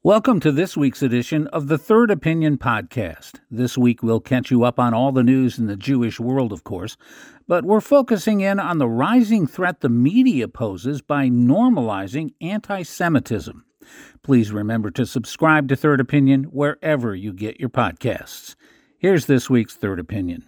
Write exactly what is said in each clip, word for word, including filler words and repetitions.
Welcome to this week's edition of the Third Opinion Podcast. This week we'll catch you up on all the news in the Jewish world, of course, but we're focusing in on the rising threat the media poses by normalizing anti-Semitism. Please remember to subscribe to Third Opinion wherever you get your podcasts. Here's this week's Third Opinion.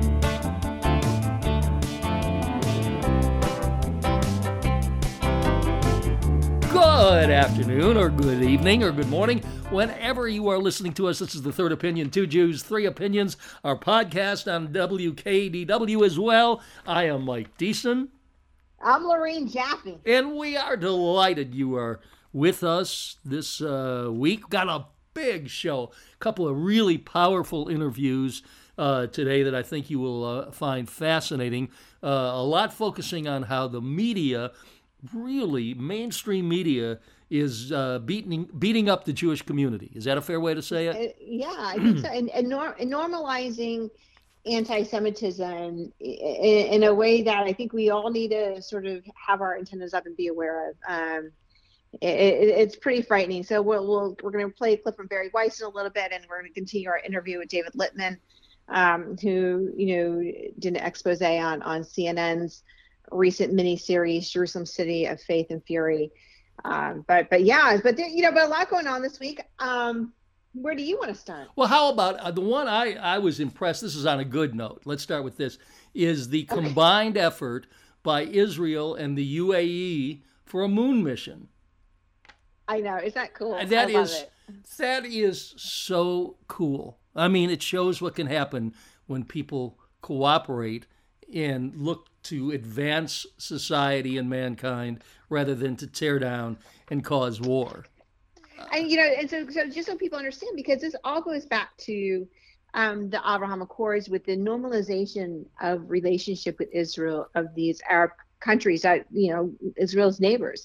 Good afternoon, or good evening, or good morning. Whenever you are listening to us, this is the Third Opinion, Two Jews, Three Opinions, our podcast on W K D W as well. I am Mike Deason. I'm Lorene Jaffe. And we are delighted you are with us this uh, week. Got a big show, a couple of really powerful interviews uh, today that I think you will uh, find fascinating. Uh, a lot focusing on how the media, really, mainstream media is uh, beating beating up the Jewish community. Is that a fair way to say it? Uh, yeah, I think so. And, and, nor- and normalizing anti-Semitism in, in a way that I think we all need to sort of have our antennas up and be aware of. Um, it, it, it's pretty frightening. So we'll, we'll, we're going to play a clip from Barry Weiss in a little bit, and we're going to continue our interview with David Littman, um, who you know did an expose on on C N N's recent miniseries, Jerusalem City of Faith and Fury. Um, but but yeah, but there, you know, but a lot going on this week. Um, where do you want to start? Well, how about uh, the one I, I was impressed, this is on a good note, let's start with this, is the Okay. combined effort by Israel and the U A E for a moon mission. I know, is that cool? And that I love is it. that is so cool. I mean, it shows what can happen when people cooperate and look to advance society and mankind rather than to tear down and cause war. And you know, and so, so just so people understand, because this all goes back to um, the Abraham Accords with the normalization of relationship with Israel of these Arab countries that you know Israel's neighbors,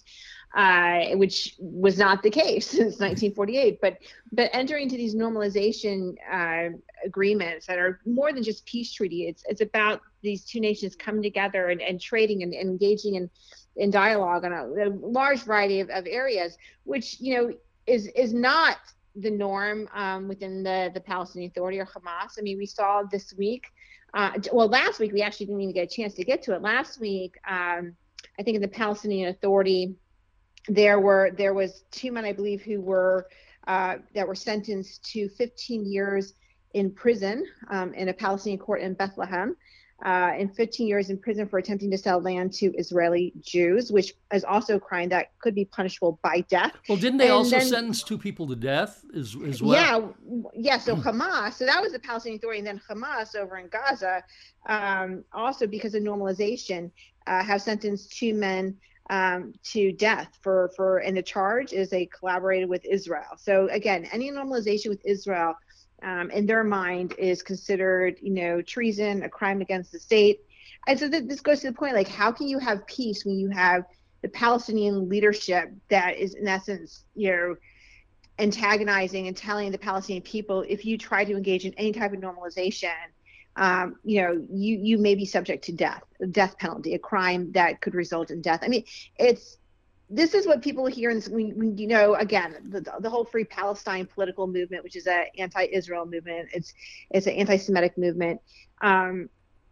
uh, which was not the case since nineteen forty-eight. But but entering into these normalization uh, agreements that are more than just peace treaty. It's it's about these two nations coming together and, and trading and, and engaging in in dialogue on a, a large variety of, of areas, which you know. is is not the norm um, within the, the Palestinian Authority or Hamas. I mean, we saw this week, uh, well, last week, we actually didn't even get a chance to get to it. Last week, um, I think in the Palestinian Authority, there were there was two men, I believe, who were uh, that were sentenced to fifteen years in prison um, in a Palestinian court in Bethlehem. Uh, and fifteen years in prison for attempting to sell land to Israeli Jews, which is also a crime that could be punishable by death. Well, didn't they and also then, sentence two people to death as, as well? Yeah, yeah. So Hamas, so that was the Palestinian Authority, and then Hamas over in Gaza, um, also because of normalization, uh, have sentenced two men um, to death for, for, and the charge is they collaborated with Israel. So again, any normalization with Israel Um, in their mind is considered, you know, treason, a crime against the state. And so th- this goes to the point, like, how can you have peace when you have the Palestinian leadership that is, in essence, you know, antagonizing and telling the Palestinian people, if you try to engage in any type of normalization, um, you know, you, you may be subject to death, a death penalty, a crime that could result in death. I mean, it's, this is what people hear in this, when, when, you know, again, the, the whole Free Palestine political movement, which is an anti-Israel movement. It's it's an anti-Semitic movement. Um,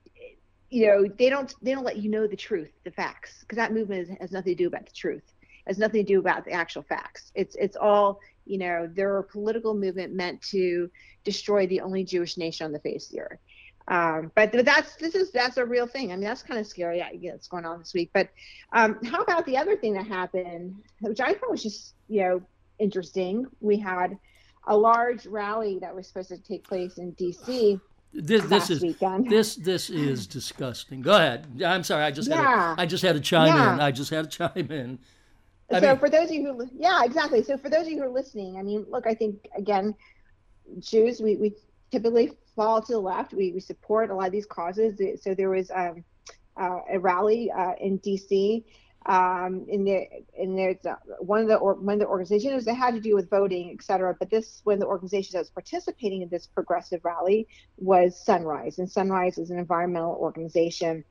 you know, they don't they don't let you know the truth, the facts, because that movement is, has nothing to do about the truth. It has nothing to do about the actual facts. It's it's all, you know, they're a political movement meant to destroy the only Jewish nation on the face of the earth. Um, but that's this is that's a real thing. I mean, that's kind of scary. I get what's going on this week. But um, how about the other thing that happened, which I thought was just you know interesting? We had a large rally that was supposed to take place in D C This this last is weekend. this this is disgusting. Go ahead. I'm sorry. I just Yeah. had to, I just had to chime Yeah. in. I just had to chime in. I so mean, for those of you who, yeah, exactly. So for those of you who are listening, I mean, look, I think again, Jews, we we typically fall to the left. We, we support a lot of these causes. So there was um, uh, a rally uh, in D C Um, in there, and there's uh, one of the or, one of the organizations that had to do with voting, et cetera. But this, one of the organizations that was participating in this progressive rally was Sunrise, and Sunrise is an environmental organization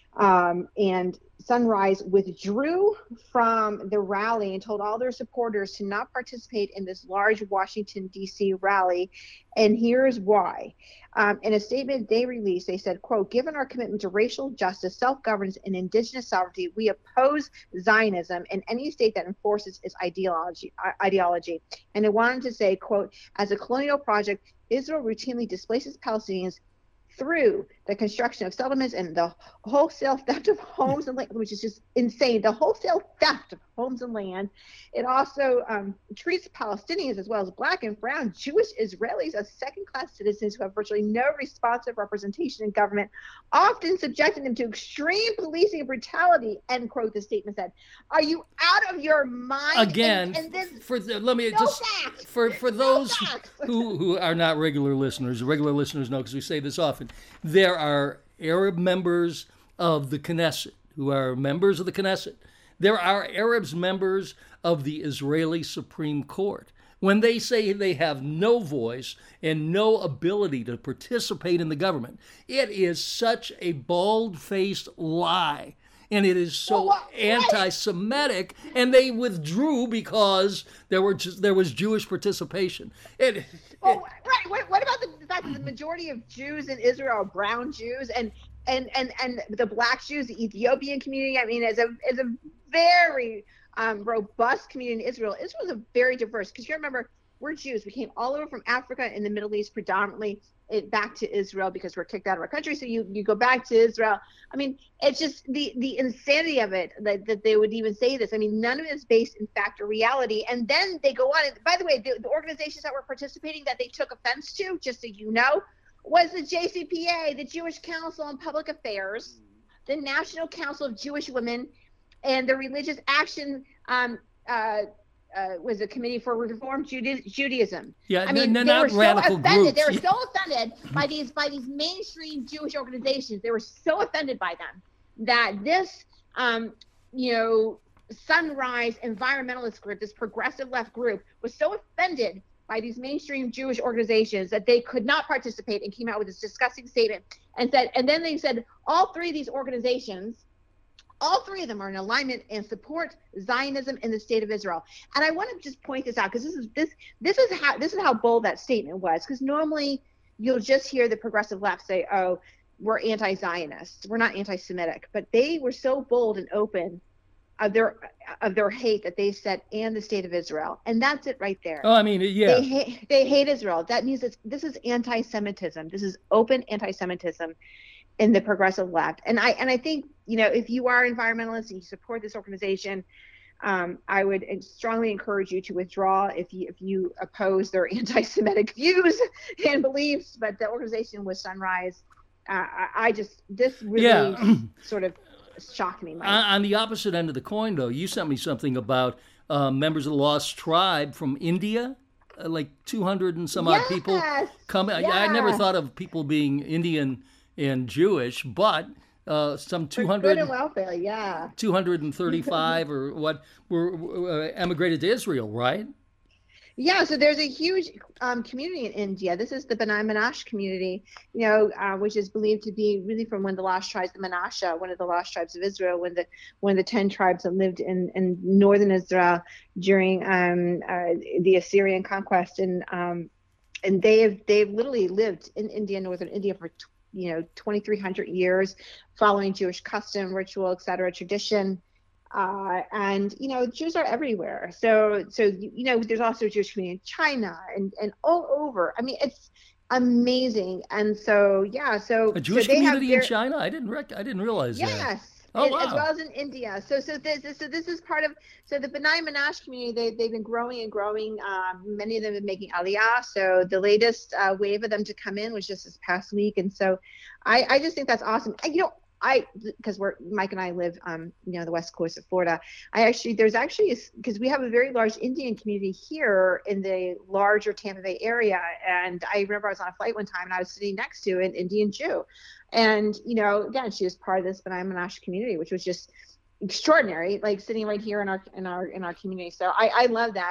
Um, and Sunrise withdrew from the rally and told all their supporters to not participate in this large Washington, D C rally. And here's why. Um, in a statement they released, they said, quote, given our commitment to racial justice, self-governance, and indigenous sovereignty, we oppose Zionism and any state that enforces its ideology. ideology. And they wanted to say, quote, as a colonial project, Israel routinely displaces Palestinians through the construction of settlements and the wholesale theft of homes and land, which is just insane. The wholesale theft of homes and land. It also um, treats Palestinians as well as Black and brown Jewish Israelis as second-class citizens who have virtually no responsive representation in government, often subjecting them to extreme policing and brutality, end quote, the statement said. Are you out of your mind? Again, and, and then, for the, let me no just, facts. for, for No those facts. who, who are not regular listeners, regular listeners know because we say this often, there are Arab members of the Knesset who are members of the Knesset. There are Arabs members of the Israeli Supreme Court. When they say they have no voice and no ability to participate in the government, it is such a bald-faced lie. And it is so Well, what- anti-Semitic, and they withdrew because there were just, there was Jewish participation. It, Oh, right. What, what about the fact that the majority of Jews in Israel are brown Jews, and and and and the Black Jews, the Ethiopian community? I mean, is a is a very um, robust community in Israel. Israel is a very diverse, because you remember, we're Jews. We came all over from Africa and the Middle East, predominantly it back to Israel because we're kicked out of our country. So you you go back to Israel. I mean, it's just the the insanity of it that, that they would even say this. I mean, none of it is based in fact or reality. And then they go on. And by the way, the, the organizations that were participating that they took offense to, just so you know, was the J C P A, the Jewish Council on Public Affairs, the National Council of Jewish Women, and the Religious Action um, uh, uh, was a Committee for Reform Juda- Judaism. Yeah, I mean, they're they not were so radical offended. groups. They were so offended by these by these mainstream Jewish organizations. They were so offended by them that this, um, you know, Sunrise environmentalist group, this progressive left group, was so offended by these mainstream Jewish organizations that they could not participate and came out with this disgusting statement and said. And then they said all three of these organizations. All three of them are in alignment and support Zionism in the state of Israel. And I want to just point this out because this is this this is how this is how bold that statement was. Because normally you'll just hear the progressive left say, "Oh, we're anti-Zionist, we're not anti-Semitic," but they were so bold and open of their of their hate that they said, "and the state of Israel," and that's it right there. Oh, I mean, yeah. They hate they hate Israel. That means it's, this is anti-Semitism. This is open anti-Semitism in the progressive left. And I and I think, you know, if you are environmentalist and you support this organization, um, I would strongly encourage you to withdraw if you if you oppose their anti-Semitic views and beliefs. But the organization was Sunrise. Uh, I, I just this really Yeah. sort of shocked me. Mike. On, on the opposite end of the coin, though, you sent me something about uh, members of the Lost Tribe from India, uh, like two hundred and some odd people Yes, come. I, I never yeah. thought of people being Indian and Jewish, but uh, some two For hundred, good and welfare, yeah. two hundred thirty-five or what were, were uh, emigrated to Israel, right? Yeah, so there's a huge um, community in India. This is the B'nai Menashe community, you know, uh, which is believed to be really from one of the lost tribes, the Menashe, one of the lost tribes of Israel, when the one of the ten tribes that lived in, in northern Israel during um, uh, the Assyrian conquest, and um, and they have they've literally lived in India, northern India, for you know twenty-three hundred years, following Jewish custom, ritual, et cetera, tradition. Uh, and, you know, Jews are everywhere. So, so you know, there's also a Jewish community in China and, and all over. I mean, it's amazing. And so, yeah, so A Jewish so they community have in their, China? I didn't rec- I didn't realize that. Yes. Oh, and- wow. As well as in India. So, so this, so this is part of, so the B'nai Menashe community, they, they've been growing and growing. Um, many of them have been making aliyah. So the latest uh, wave of them to come in was just this past week. And so I, I just think that's awesome. And, you know, I, because we're, Mike and I live, um, you know, the West Coast of Florida. I actually, there's actually, because we have a very large Indian community here in the larger Tampa Bay area. And I remember I was on a flight one time and I was sitting next to an Indian Jew. And, you know, again, she was part of this B'nai Menashe community, which was just extraordinary, like sitting right here in our, in our, in our community. So I, I love that.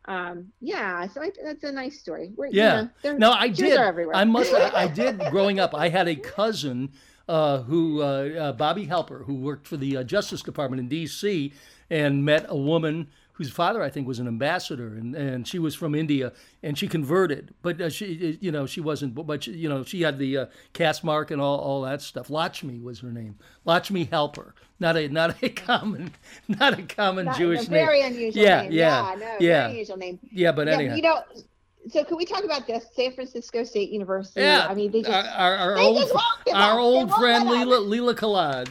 um, yeah, so I, that's a nice story. We're, Yeah. You know, no, I Jews did. Are everywhere. I must. I, I did growing up. I had a cousin uh, who, uh, uh, Bobby Helper, who worked for the uh, Justice Department in D C and met a woman whose father, I think, was an ambassador, and, and she was from India, and she converted, but uh, she, you know, she wasn't, but she, you know, she had the uh, caste mark and all, all that stuff. Lakshmi was her name, Lakshmi Helper, not a not a common, not a common Not, Jewish a very name. unusual Yeah, name. yeah, yeah, no, yeah. very unusual name. Yeah, but yeah, anyhow, you know. So can we talk about this? San Francisco State University. Yeah, I mean, they just our, our, they old just won't give our up. old They won't friend let up. Leela Leela Khalad.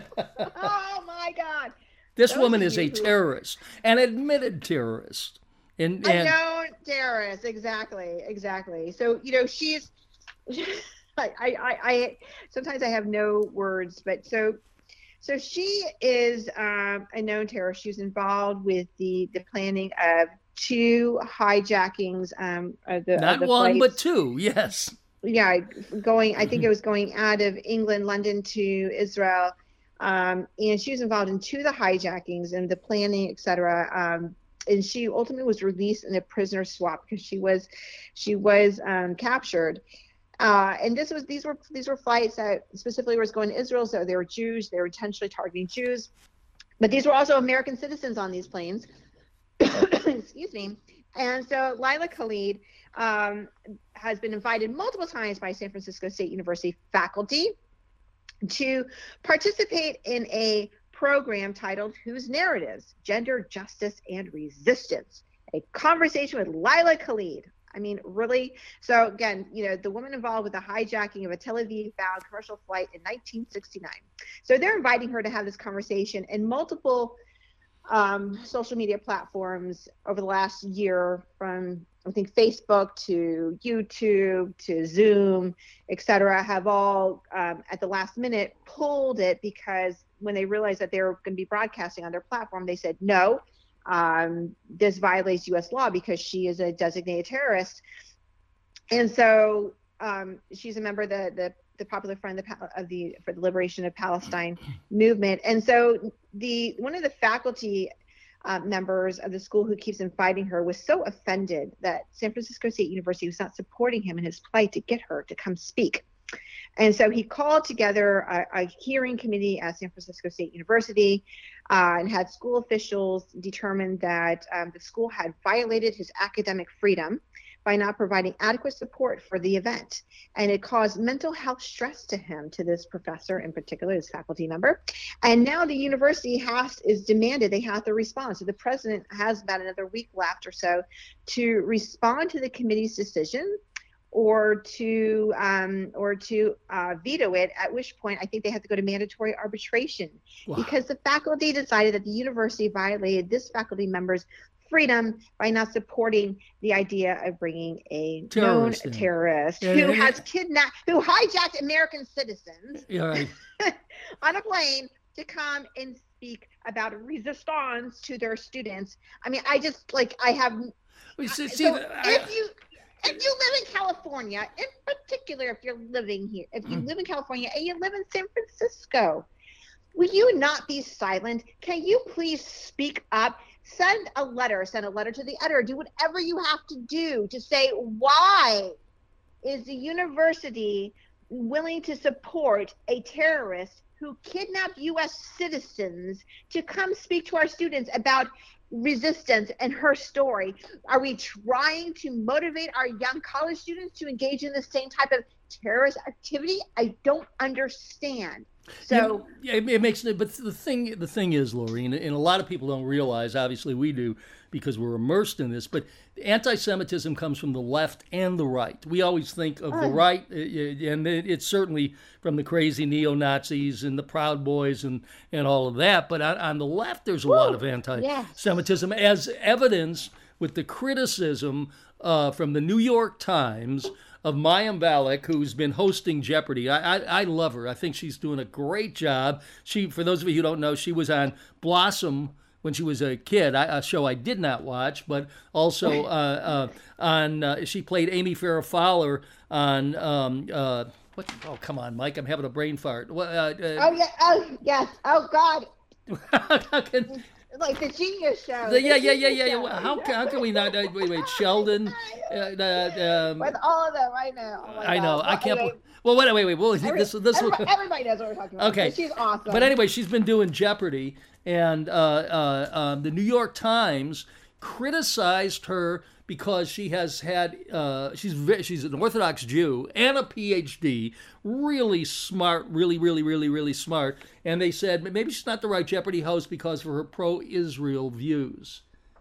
Oh my God. This Those woman of is a you who- terrorist, an admitted terrorist. And, A and known terrorist, exactly, exactly. So you know, she's. I, I, I, I sometimes I have no words, but so, so she is um, a known terrorist. She was involved with the the planning of two hijackings. Um, of the, not of the one, flights. but two. Yes. Yeah, going. I think it was going out of England, London to Israel, um, and she was involved in two of the hijackings and the planning, et cetera. Um, and she ultimately was released in a prisoner swap because she was, she was um, captured. Uh, and this was these were these were flights that specifically was going to Israel, so they were Jews. They were intentionally targeting Jews, but these were also American citizens on these planes. Excuse me. And so Lila Khalid um, has been invited multiple times by San Francisco State University faculty to participate in a program titled Whose Narratives? Gender, Justice, and Resistance. A conversation with Lila Khalid. I mean, really? So again, you know, the woman involved with the hijacking of a Tel Aviv-bound commercial flight in nineteen sixty-nine. So they're inviting her to have this conversation in multiple um, social media platforms over the last year, from I think Facebook to YouTube to Zoom, et cetera, have all um, at the last minute pulled it because when they realized that they were going to be broadcasting on their platform, they said, no, um, this violates U S law because she is a designated terrorist. And so um, she's a member of the, the, the Popular Front of the, of the for the Liberation of Palestine movement. And so the one of the faculty Uh, members of the school who keeps inviting her was so offended that San Francisco State University was not supporting him in his plight to get her to come speak. And so he called together a, a hearing committee at San Francisco State University uh, and had school officials determine that um, the school had violated his academic freedom by not providing adequate support for the event. And it caused mental health stress to him, to this professor in particular, his faculty member. And now the university has is demanded they have to respond. So the president has about another week left or so to respond to the committee's decision or to um, or to uh, veto it, at which point I think they have to go to mandatory arbitration. Wow. Because the faculty decided that the university violated this faculty member's freedom by not supporting the idea of bringing a terrorist, known yeah. terrorist yeah, who yeah, has yeah. kidnapped, who hijacked American citizens yeah, right. on a plane to come and speak about resistance to their students. I mean, I just like I have. We see, so see the, I, if you if you live in California, in particular, if you're living here, if you mm. live in California and you live in San Francisco, will you not be silent? Can you please speak up? Send a letter, send a letter to the editor, do whatever you have to do to say, why is the university willing to support a terrorist who kidnapped U S citizens to come speak to our students about resistance and her story? Are we trying to motivate our young college students to engage in the same type of terrorist activity? I don't understand. So yeah, it, it makes it, but the thing the thing is, Lori, and, and a lot of people don't realize, obviously we do because we're immersed in this, but anti-Semitism comes from the left and the right. We always think of oh. the right, and it's certainly from the crazy neo-Nazis and the Proud Boys and, and all of that, but on, on the left there's a Woo. lot of anti-Semitism, yes. as evidence with the criticism uh, from the New York Times of Mayim Bialik, who's been hosting Jeopardy. I, I I love her. I think she's doing a great job. She, for those of you who don't know, she was on Blossom when she was a kid, I, a show I did not watch, but also uh, uh, on, uh, she played Amy Farrah Fowler on, um, uh, what? Oh, come on, Mike, I'm having a brain fart. Uh, uh, oh, yeah, oh, yes, oh, God. How can, like the Genius Show. The, yeah, yeah, yeah, yeah, yeah. How can how can we not? Uh, wait, wait, Sheldon. Uh, uh, um, With all of them, I know. Oh I know. God. I can't. Anyway, well, wait, wait, wait. Well, every, this this will. everybody, everybody knows what we're talking about. Okay, But she's awesome. But anyway, she's been doing Jeopardy, and uh, uh, um, the New York Times criticized her because she has had uh, she's ve- she's an Orthodox Jew and a P H D, really smart, really, really, really, really smart. And they said maybe she's not the right Jeopardy host because of her pro-Israel views.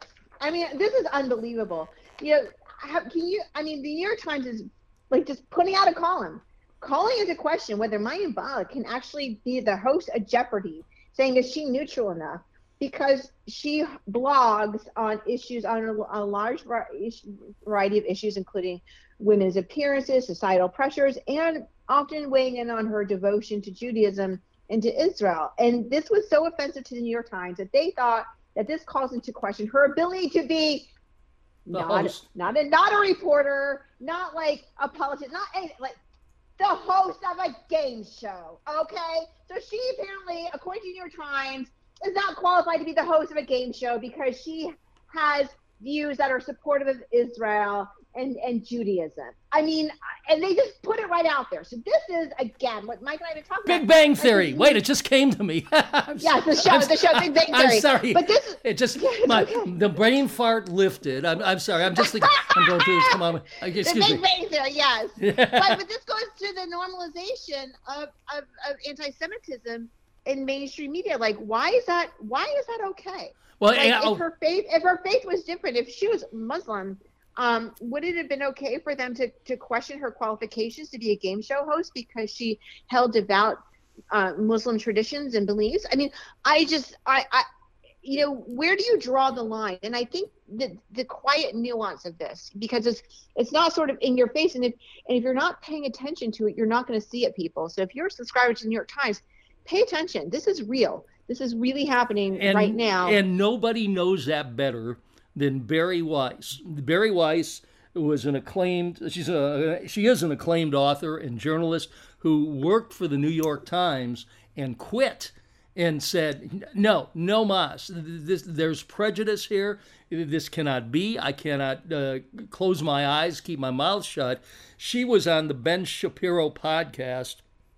I mean, this is unbelievable. You know, how, can you? I mean, the New York Times is like just putting out a column, calling into question whether Mayim Bialik can actually be the host of Jeopardy, saying is she neutral enough? Because she blogs on issues, on a, a large variety of issues, including women's appearances, societal pressures, and often weighing in on her devotion to Judaism and to Israel. And this was so offensive to the New York Times that they thought that this calls into question her ability to be the not, host. not, a, not a reporter, not like a politician, not any, like the host of a game show, okay? So she apparently, according to the New York Times, is not qualified to be the host of a game show because she has views that are supportive of Israel and, and Judaism. I mean, and they just put it right out there. So this is, again, what Mike and I have been talking Big about. Big Bang Theory. Wait, it just came to me. Yes, the show, the show, Big Bang Theory. I'm sorry. But this, it just, my, the brain fart lifted. I'm, I'm sorry. I'm just like, I'm going through this. Come on. Excuse the Big me. Bang Theory, yes. but, but this goes to the normalization of, of, of anti-Semitism in mainstream media. Like, why is that, why is that okay? Well, like, and, oh, if her faith, if her faith was different, if she was Muslim, um, would it have been okay for them to, to question her qualifications to be a game show host because she held devout uh, Muslim traditions and beliefs? I mean, I just, I, I, you know, where do you draw the line? And I think the the quiet nuance of this, because it's it's not sort of in your face, and if and if you're not paying attention to it, you're not going to see it, people. So if you're a subscriber to the New York Times, pay attention. This is real. This is really happening and, right now. And nobody knows that better than Bari Weiss. Bari Weiss was an acclaimed, she's a, she is an acclaimed author and journalist who worked for the New York Times and quit and said, no, no mas. This, there's prejudice here. This cannot be. I cannot uh, close my eyes, keep my mouth shut. She was on the Ben Shapiro podcast,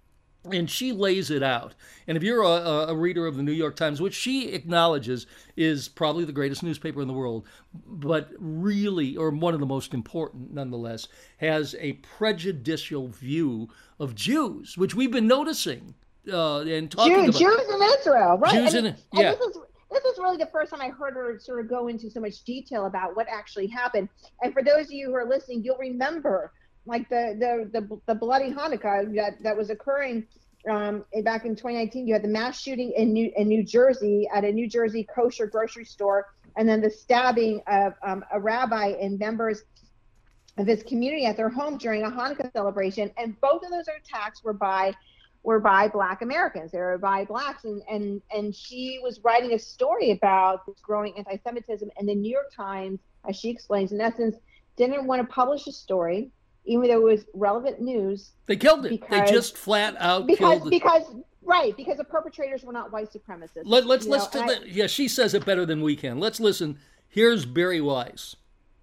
and she lays it out. And if you're a, a reader of the New York Times, which she acknowledges is probably the greatest newspaper in the world, but really, or one of the most important nonetheless, has a prejudicial view of Jews, which we've been noticing uh, and talking Jew, about. Jews in Israel, right? Jews and, in, yeah. And this is, this is really the first time I heard her sort of go into so much detail about what actually happened. And for those of you who are listening, you'll remember like the the the, the bloody Hanukkah that, that was occurring um, back in twenty nineteen. You had the mass shooting in New in New Jersey at a New Jersey kosher grocery store, and then the stabbing of um, a rabbi and members of his community at their home during a Hanukkah celebration. And both of those attacks were by were by Black Americans. They were by Blacks, and and and she was writing a story about this growing anti-Semitism, and the New York Times, as she explains, in essence, didn't want to publish a story, even though it was relevant news. They killed it. Because, they just flat out because, killed it. Because, right, because the perpetrators were not white supremacists. Let, let's, you let's, know, let, I, yeah, she says it better than we can. Let's listen. Here's Bari Weiss.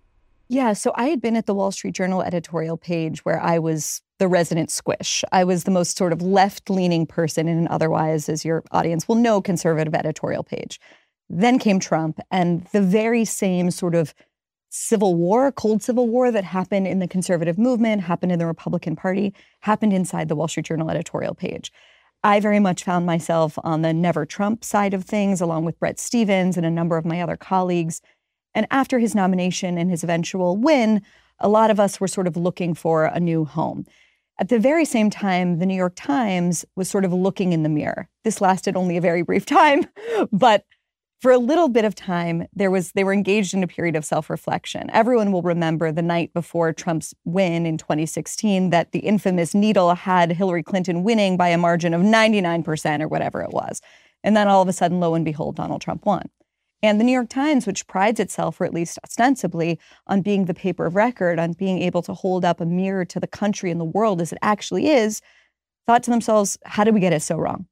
Yeah, so I had been at the Wall Street Journal editorial page where I was the resident squish. I was the most sort of left-leaning person in an otherwise, as your audience will know, conservative editorial page. Then came Trump, and the very same sort of civil war, cold civil war that happened in the conservative movement, happened in the Republican Party, happened inside the Wall Street Journal editorial page. I very much found myself on the never Trump side of things, along with Bret Stephens and a number of my other colleagues. And after his nomination and his eventual win, a lot of us were sort of looking for a new home. At the very same time, the New York Times was sort of looking in the mirror. This lasted only a very brief time, but for a little bit of time, there was they were engaged in a period of self-reflection. Everyone will remember the night before Trump's win in twenty sixteen that the infamous needle had Hillary Clinton winning by a margin of ninety-nine percent or whatever it was. And then all of a sudden, lo and behold, Donald Trump won. And the New York Times, which prides itself, or at least ostensibly, on being the paper of record, on being able to hold up a mirror to the country and the world as it actually is, thought to themselves, how did we get it so wrong?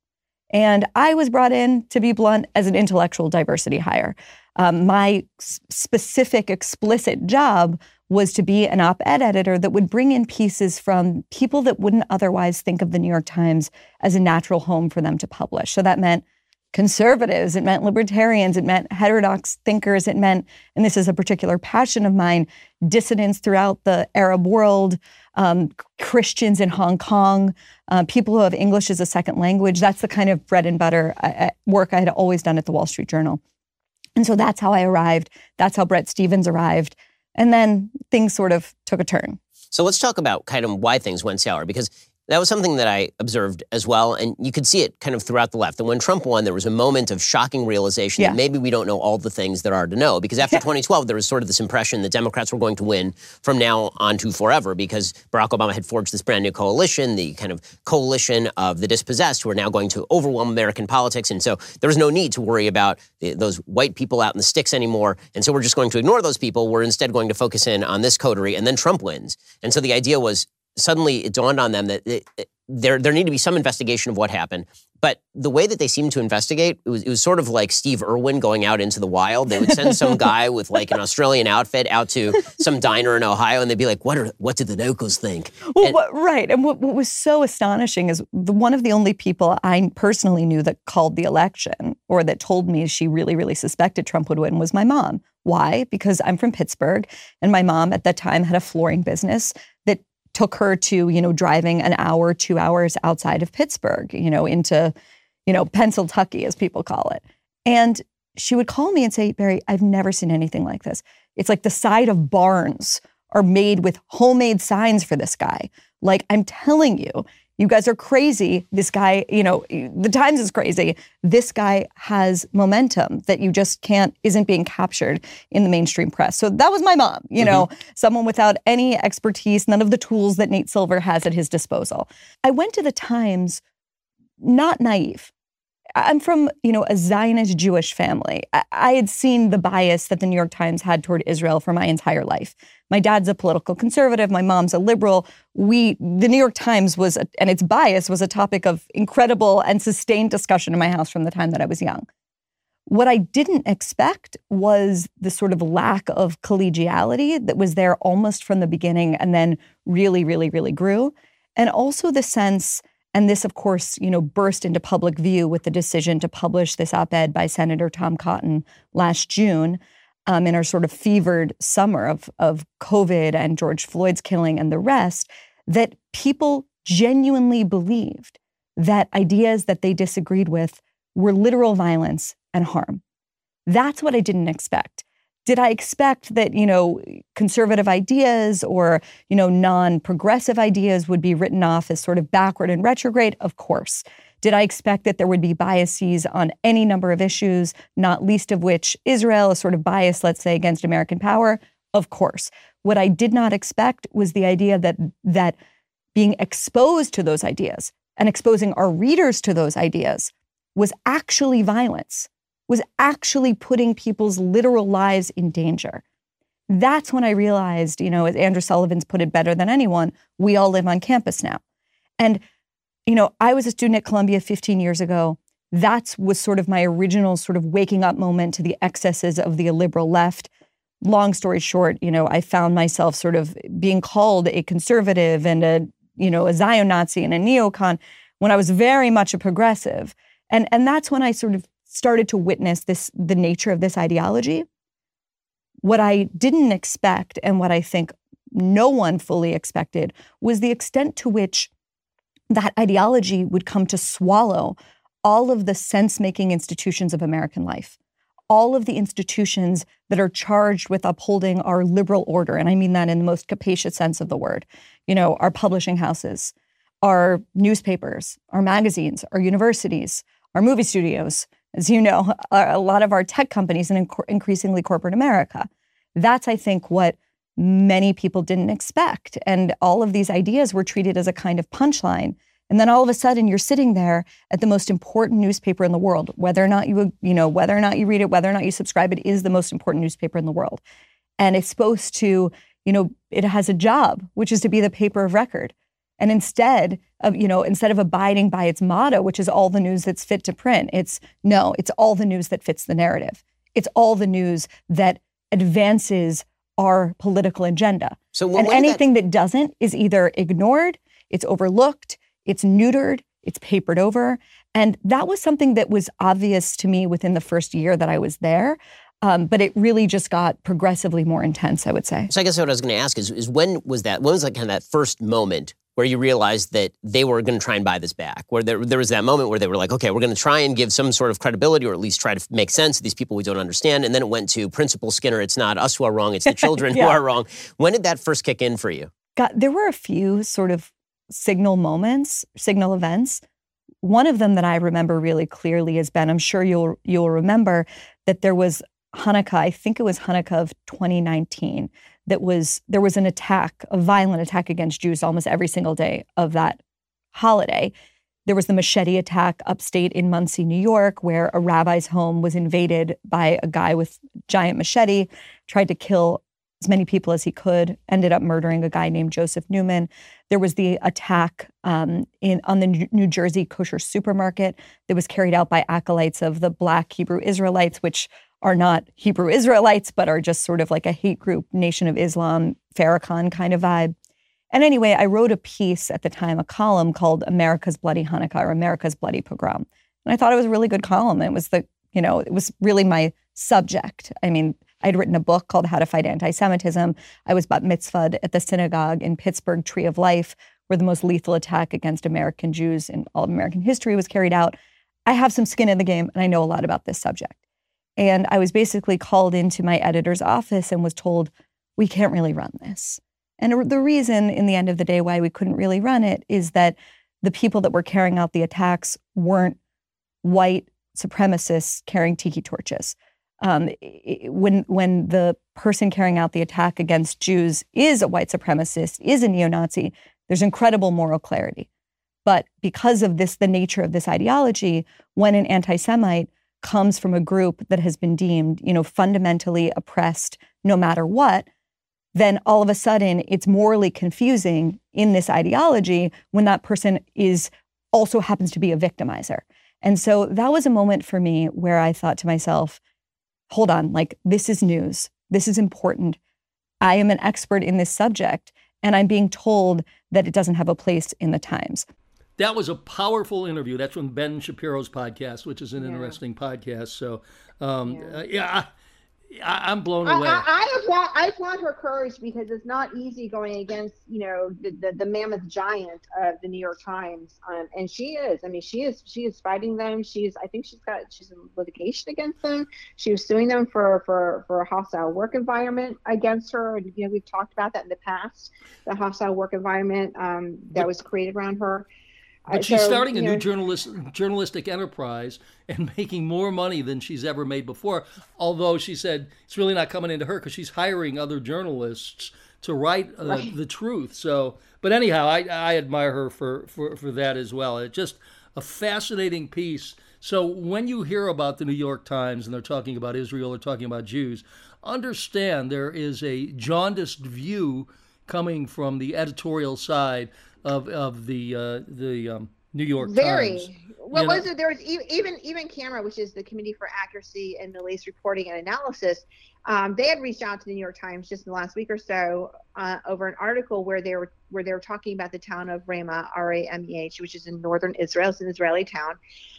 And I was brought in, to be blunt, as an intellectual diversity hire. Um, my s- specific, explicit job was to be an op-ed editor that would bring in pieces from people that wouldn't otherwise think of the New York Times as a natural home for them to publish. So that meant conservatives, it meant libertarians, it meant heterodox thinkers, it meant, and this is a particular passion of mine, dissidents throughout the Arab world, um, Christians in Hong Kong, uh, people who have English as a second language. That's the kind of bread and butter uh, work I had always done at the Wall Street Journal. And so that's how I arrived. That's how Bret Stephens arrived. And then things sort of took a turn. So let's talk about kind of why things went sour, because that was something that I observed as well, and you could see it kind of throughout the left. And when Trump won, there was a moment of shocking realization yeah. that maybe we don't know all the things there are to know. Because after yeah. twenty twelve, there was sort of this impression that Democrats were going to win from now on to forever, because Barack Obama had forged this brand new coalition, the kind of coalition of the dispossessed, who are now going to overwhelm American politics. And so there was no need to worry about the, those white people out in the sticks anymore. And so we're just going to ignore those people. We're instead going to focus in on this coterie, and then Trump wins. And so the idea was, suddenly it dawned on them that it, it, there there needed to be some investigation of what happened. But the way that they seemed to investigate, it was, it was sort of like Steve Irwin going out into the wild. They would send some guy with like an Australian outfit out to some diner in Ohio, and they'd be like, what are what did the locals think? Well, and, what, right. And what, what was so astonishing is the, one of the only people I personally knew that called the election, or that told me she really, really suspected Trump would win, was my mom. Why? Because I'm from Pittsburgh, and my mom at that time had a flooring business that took her to, you know, driving an hour, two hours outside of Pittsburgh, you know, into, you know, Pennsyltucky, as people call it. And she would call me and say, Bari, I've never seen anything like this. It's like the side of barns are made with homemade signs for this guy. Like, I'm telling you, you guys are crazy. This guy, you know, the Times is crazy. This guy has momentum that you just can't, isn't being captured in the mainstream press. So that was my mom, you mm-hmm. know, someone without any expertise, none of the tools that Nate Silver has at his disposal. I went to the Times not naive. I'm from, you know, a Zionist Jewish family. I, I had seen the bias that the New York Times had toward Israel for my entire life. My dad's a political conservative. My mom's a liberal. We, the New York Times was, a, and its bias was a topic of incredible and sustained discussion in my house from the time that I was young. What I didn't expect was the sort of lack of collegiality that was there almost from the beginning, and then really, really, really grew. And also the sense, and this, of course, you know, burst into public view with the decision to publish this op-ed by Senator Tom Cotton last June, um, in our sort of fevered summer of, of COVID and George Floyd's killing and the rest, that people genuinely believed that ideas that they disagreed with were literal violence and harm. That's what I didn't expect. Did I expect that, you know, conservative ideas or, you know, non-progressive ideas would be written off as sort of backward and retrograde? Of course. Did I expect that there would be biases on any number of issues, not least of which Israel, a sort of bias, let's say, against American power? Of course. What I did not expect was the idea that that being exposed to those ideas and exposing our readers to those ideas was actually violence, was actually putting people's literal lives in danger. That's when I realized, you know, as Andrew Sullivan's put it better than anyone, we all live on campus now. And, you know, I was a student at Columbia fifteen years ago. That was sort of my original sort of waking up moment to the excesses of the liberal left. Long story short, you know, I found myself sort of being called a conservative and a, you know, a Zion Nazi and a neocon when I was very much a progressive. And, and that's when I sort of started to witness this, the nature of this ideology. What I didn't expect, and what I think no one fully expected, was the extent to which that ideology would come to swallow all of the sense-making institutions of American life, all of the institutions that are charged with upholding our liberal order. And I mean that in the most capacious sense of the word. You know, our publishing houses, our newspapers, our magazines, our universities, our movie studios, as you know, a lot of our tech companies and increasingly corporate America. That's, I think, what many people didn't expect. And all of these ideas were treated as a kind of punchline. And then all of a sudden you're sitting there at the most important newspaper in the world, whether or not you, you know, whether or not you read it, whether or not you subscribe, it is the most important newspaper in the world. And it's supposed to, you know, it has a job, which is to be the paper of record. And instead of, you know, instead of abiding by its motto, which is all the news that's fit to print, it's no, it's all the news that fits the narrative. It's all the news that advances our political agenda. So when, and when anything that... that doesn't is either ignored, it's overlooked, it's neutered, it's papered over. And that was something that was obvious to me within the first year that I was there. Um, but it really just got progressively more intense, I would say. So I guess what I was going to ask is, is when was that, when was like kind of that first moment where you realized that they were going to try and buy this back? Where there, there was that moment where they were like, okay, we're going to try and give some sort of credibility or at least try to make sense of these people we don't understand. And then it went to Principal Skinner, it's not us who are wrong, it's the children yeah. who are wrong. When did that first kick in for you? God, there were a few sort of signal moments, signal events. One of them that I remember really clearly is, Ben, I'm sure you'll you'll remember that there was Hanukkah, I think it was Hanukkah of twenty nineteen, that was, there was an attack, a violent attack against Jews almost every single day of that holiday. There was the machete attack upstate in Muncie, New York, where a rabbi's home was invaded by a guy with giant machete, tried to kill as many people as he could, ended up murdering a guy named Joseph Newman. There was the attack um, in on the New Jersey kosher supermarket that was carried out by acolytes of the Black Hebrew Israelites, which are not Hebrew Israelites, but are just sort of like a hate group, Nation of Islam, Farrakhan kind of vibe. And anyway, I wrote a piece at the time, a column called America's Bloody Hanukkah or America's Bloody Pogrom. And I thought it was a really good column. It was the, you know, it was really my subject. I mean, I'd written a book called How to Fight Anti-Semitism. I was bat mitzvahed at the synagogue in Pittsburgh, Tree of Life, where the most lethal attack against American Jews in all of American history was carried out. I have some skin in the game, and I know a lot about this subject. And I was basically called into my editor's office and was told, we can't really run this. And the reason, in the end of the day, why we couldn't really run it is that the people that were carrying out the attacks weren't white supremacists carrying tiki torches. Um, when when the person carrying out the attack against Jews is a white supremacist, is a neo-Nazi, there's incredible moral clarity. But because of this, the nature of this ideology, when an anti-Semite comes from a group that has been deemed, you know, fundamentally oppressed no matter what, then all of a sudden it's morally confusing in this ideology when that person is also happens to be a victimizer. And so that was a moment for me where I thought to myself, hold on, like, this is news. This is important. I am an expert in this subject, and I'm being told that it doesn't have a place in the Times. That was a powerful interview. That's from Ben Shapiro's podcast, which is an yeah. interesting podcast. So, um, yeah, uh, yeah I, I'm blown away. I, I, I applaud, I applaud her courage because it's not easy going against, you know, the, the, the mammoth giant of the New York Times. Um, and she is, I mean, she is, she is fighting them. She's, I think she's got, she's in litigation against them. She was suing them for, for, for a hostile work environment against her. And, you know, we've talked about that in the past, the hostile work environment um, that was created around her. But she's so, starting a you new know, journalist, journalistic enterprise and making more money than she's ever made before. Although she said it's really not coming into her because she's hiring other journalists to write uh, right. the truth. So, but anyhow, I, I admire her for, for, for that as well. It's just a fascinating piece. So when you hear about the New York Times and they're talking about Israel or talking about Jews, understand there is a jaundiced view coming from the editorial side of of the uh, the um, New York Very. Times. What you was know? it? There was e- even even CAMERA, which is the Committee for Accuracy and Middle East Reporting and Analysis. Um, they had reached out to the New York Times just in the last week or so uh, over an article where they were where they were talking about the town of Ramah, R A M E H, which is in northern Israel. It's an Israeli town.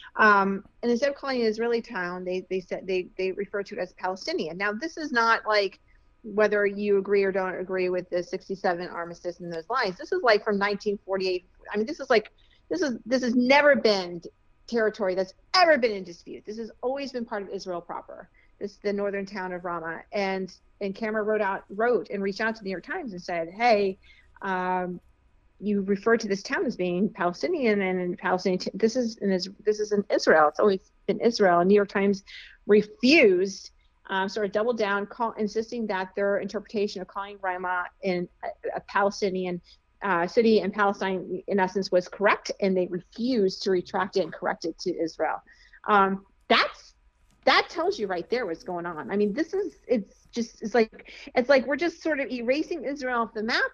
Um, and instead of calling it an Israeli town, they they said they they refer to it as Palestinian. Now, this is not like whether you agree or don't agree with the sixty-seven armistice and those lines. This is like from nineteen forty-eight. I mean, this is like, this is, this has never been territory that's ever been in dispute. This has always been part of Israel proper. This is the northern town of Ramah. And, and CAMERA wrote out, wrote and reached out to the New York Times and said, hey, um, you refer to this town as being Palestinian and in Palestinian, t- this is in this is in Israel. It's always been Israel. And New York Times refused Um, sort of doubled down, call, insisting that their interpretation of calling Ramah in a, a Palestinian uh, city in Palestine, in essence, was correct, and they refused to retract it and correct it to Israel. Um, that's that tells you right there what's going on. I mean, this is it's just it's like it's like we're just sort of erasing Israel off the map,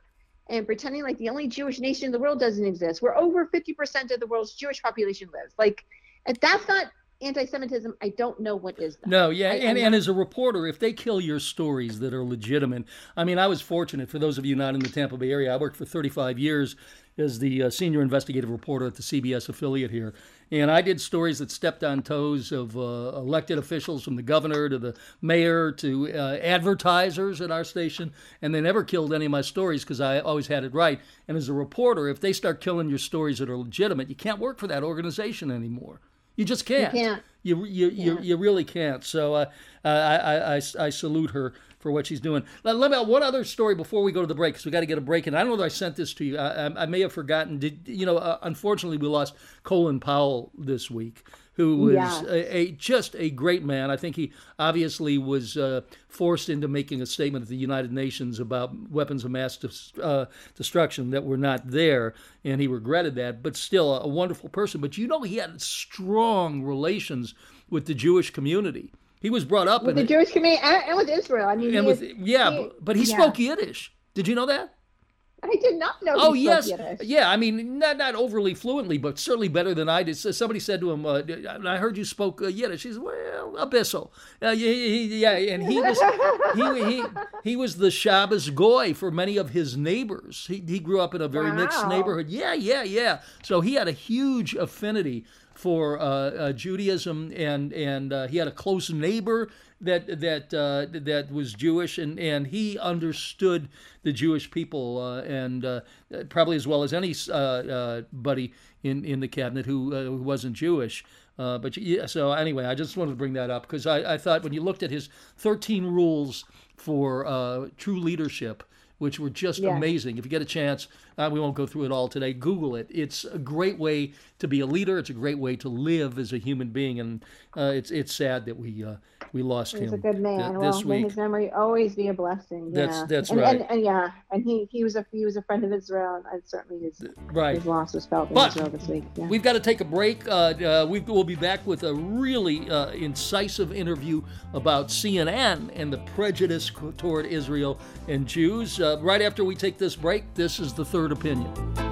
and pretending like the only Jewish nation in the world doesn't exist, where over fifty percent of the world's Jewish population lives. Like, if that's not anti-Semitism, I don't know what is that. No, yeah, I, and, not... and as a reporter, if they kill your stories that are legitimate, I mean, I was fortunate, for those of you not in the Tampa Bay area, I worked for thirty-five years as the uh, senior investigative reporter at the C B S affiliate here. And I did stories that stepped on toes of uh, elected officials, from the governor to the mayor to uh, advertisers at our station, and they never killed any of my stories because I always had it right. And as a reporter, if they start killing your stories that are legitimate, you can't work for that organization anymore. You just can't. You can't. You you you, yeah. you really can't. So uh, I, I I I salute her for what she's doing. Now, let me one other story before we go to the break, because we got to get a break in. I don't know if I sent this to you. I, I, I may have forgotten. Did you know? Uh, unfortunately, we lost Colin Powell this week, who was yeah. a, a just a great man. I think he obviously was uh, forced into making a statement at the United Nations about weapons of mass dis, uh, destruction that were not there, and he regretted that. But still, a, a wonderful person. But you know, he had strong relations with the Jewish community. He was brought up with in the it, Jewish community and, and with Israel. I mean, and with is, yeah, he, but he yeah. spoke Yiddish. Did you know that? I did not know. Oh he yes, spoke Yiddish. yeah. I mean, not not overly fluently, but certainly better than I did. So somebody said to him, uh, "I heard you spoke uh, Yiddish." He said, "Well, a bissel." Uh, yeah, yeah, and he was he he he was the Shabbos goy for many of his neighbors. He he grew up in a very wow. mixed neighborhood. Yeah, yeah, yeah. So he had a huge affinity for uh, uh, Judaism, and and uh, he had a close neighbor that that uh, that was Jewish, and, and he understood the Jewish people, uh, and uh, probably as well as any uh, uh, buddy in, in the cabinet who, uh, who wasn't Jewish. Uh, but yeah, so anyway, I just wanted to bring that up because I, I thought when you looked at his thirteen rules for uh, true leadership, which were just yeah. amazing. If you get a chance, uh, we won't go through it all today. Google it. It's a great way to be a leader. It's a great way to live as a human being, and uh, it's it's sad that we uh, we lost He's him. a good man. th- well, this may week. his memory always be a blessing. Yeah. That's that's and, right. And, and yeah, and he, he was a he was a friend of Israel, and certainly his right. his loss was felt in But Israel this week. Yeah. We've got to take a break. Uh, uh, we will be back with a really uh, incisive interview about C N N and the prejudice toward Israel and Jews. Uh, right after we take this break, this is The Third Opinion.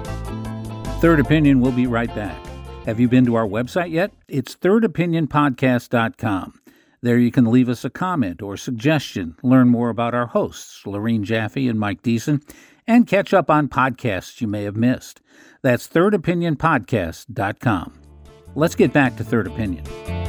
Third Opinion will be right back. Have you been to our website yet? It's third opinion podcast dot com. There you can leave us a comment or suggestion, learn more about our hosts, Lorene Jaffe and Mike Deason, and catch up on podcasts you may have missed. That's third opinion podcast dot com. Let's get back to Third Opinion.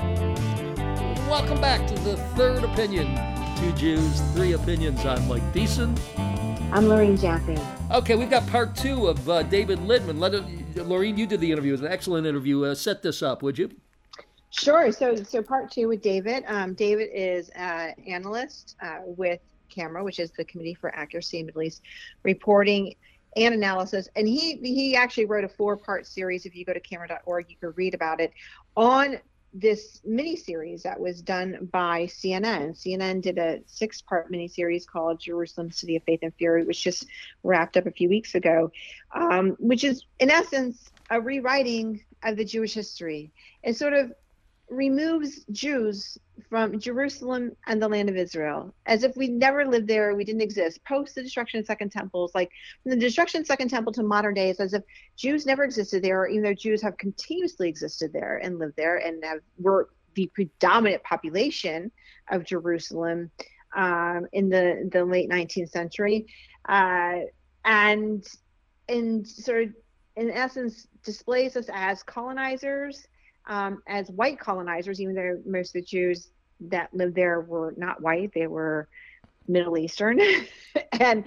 Welcome back to The Third Opinion. Two Jews, three opinions. I'm Mike Deason. I'm Lorene Jaffe. Okay, we've got part two of uh, David Littman. Let it, Lorene, you did the interview. It was an excellent interview. Uh, set this up, would you? Sure. So, so part two with David. Um, David is an analyst uh, with CAMERA, which is the Committee for Accuracy in Middle East Reporting and Analysis. And he he actually wrote a four-part series. If you go to camera dot org, you can read about it on this miniseries that was done by C N N. C N N did a six-part miniseries called Jerusalem, City of Faith and Fury, which just wrapped up a few weeks ago, um, which is, in essence, a rewriting of the Jewish history. It sort of removes Jews from Jerusalem and the land of Israel, as if we never lived there, we didn't exist. Post the destruction of Second Temple, like from the destruction of Second Temple to modern days, as if Jews never existed there, even though Jews have continuously existed there and lived there and have were the predominant population of Jerusalem um, in the, the late nineteenth century. Uh, and, and sort of, in essence, displays us as colonizers, Um, as white colonizers, even though most of the Jews that lived there were not white, they were Middle Eastern, and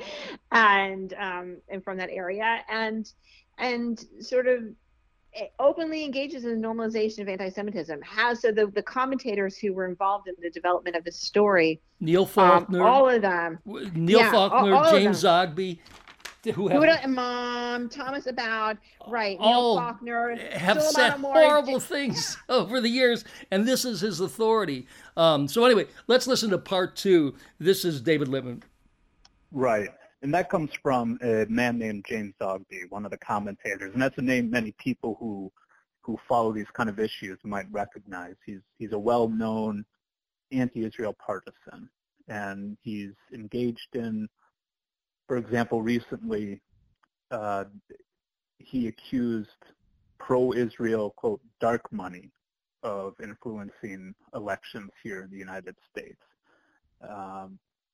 and um, and from that area, and and sort of openly engages in the normalization of anti-Semitism. How so? The the commentators who were involved in the development of this story, Neil Faulkner, um, all of them, Neil yeah, Faulkner, all, all James Zogby. Who have, Huda Imam, Thomas About, right, all Neil Faulkner, have said horrible things over the years, and this is his authority. Um, so anyway, let's listen to part two. This is David Littman. Right, and that comes from a man named James Zogby, one of the commentators, and that's a name many people who who follow these kind of issues might recognize. He's he's a well-known anti-Israel partisan, and he's engaged in, for example, recently uh, he accused pro-Israel, quote, dark money of influencing elections here in the United States. Um,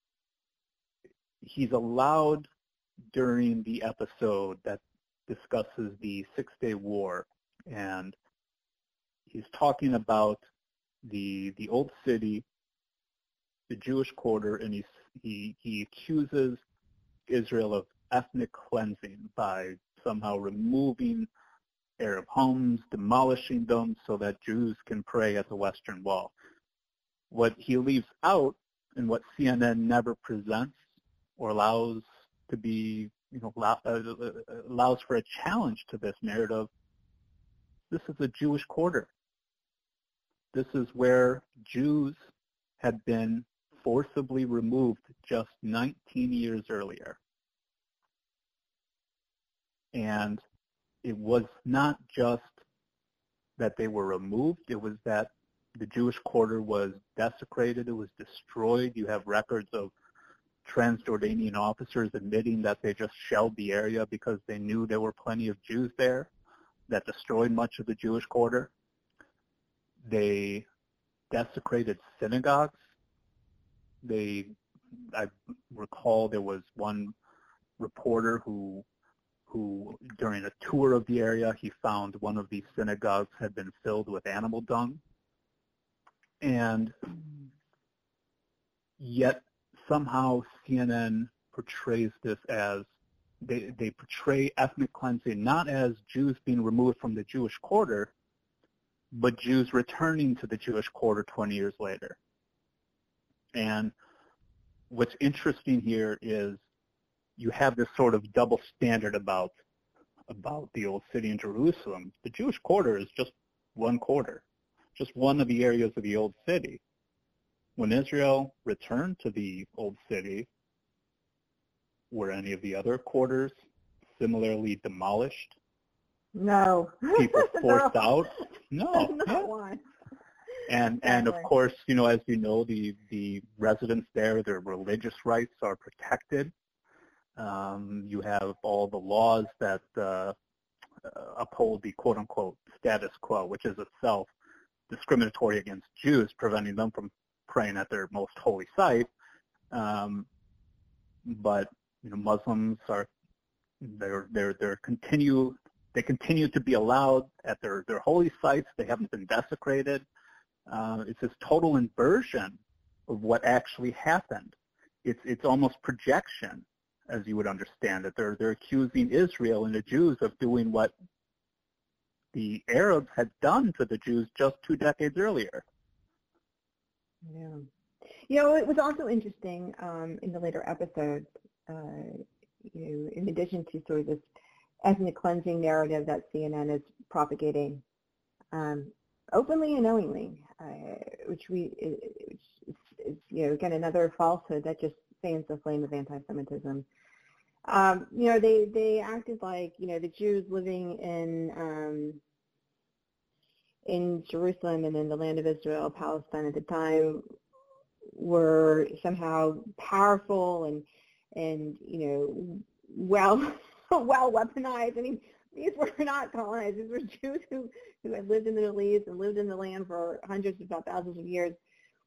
he's allowed during the episode that discusses the Six-Day War, and he's talking about the the old city, the Jewish quarter, and he he he accuses Israel of ethnic cleansing by somehow removing Arab homes, demolishing them so that Jews can pray at the Western Wall. What he leaves out, and what C N N never presents or allows to be, you know, allow, uh, allows for a challenge to this narrative, this is a Jewish quarter. This is where Jews had been forcibly removed just nineteen years earlier. And it was not just that they were removed, it was that the Jewish quarter was desecrated, it was destroyed. You have records of Transjordanian officers admitting that they just shelled the area because they knew there were plenty of Jews there, that destroyed much of the Jewish quarter. They desecrated synagogues. They, I recall there was one reporter who, who during a tour of the area, he found one of these synagogues had been filled with animal dung. And yet somehow C N N portrays this as, they, they portray ethnic cleansing not as Jews being removed from the Jewish quarter, but Jews returning to the Jewish quarter twenty years later. And what's interesting here is you have this sort of double standard about, about the old city in Jerusalem. The Jewish quarter is just one quarter, just one of the areas of the old city. When Israel returned to the old city, were any of the other quarters similarly demolished? No. People forced no. out? No. Not yeah. one. And and of course, you know, as you know, the, the residents there, their religious rights are protected. Um, you have all the laws that uh, uphold the quote-unquote status quo, which is itself discriminatory against Jews, preventing them from praying at their most holy site. Um, but you know, Muslims are they're they're they're continue they continue to be allowed at their, their holy sites. They haven't been desecrated. Uh, it's this total inversion of what actually happened. It's it's almost projection, as you would understand it. They're they're accusing Israel and the Jews of doing what the Arabs had done to the Jews just two decades earlier. Yeah. You know, it was also interesting um, in the later episodes, uh, you know, in addition to sort of this ethnic cleansing narrative that C N N is propagating um, openly and knowingly, uh, which we, which is, is, you know, again, another falsehood that just fans the flame of anti-Semitism. Um, you know, they, they acted like, you know, the Jews living in um, in Jerusalem and in the land of Israel, Palestine at the time, were somehow powerful and, and you know, well, well weaponized. I mean, these were not colonized. These were Jews who, who had lived in the Middle East and lived in the land for hundreds, if not thousands of years,